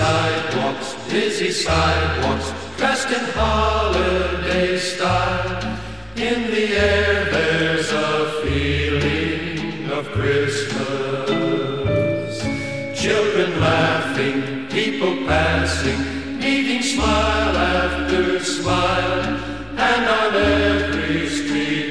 sidewalks, dressed in holiday style. In the air there's a feeling of Christmas. Children laughing, people passing, meeting smile after smile, and on every street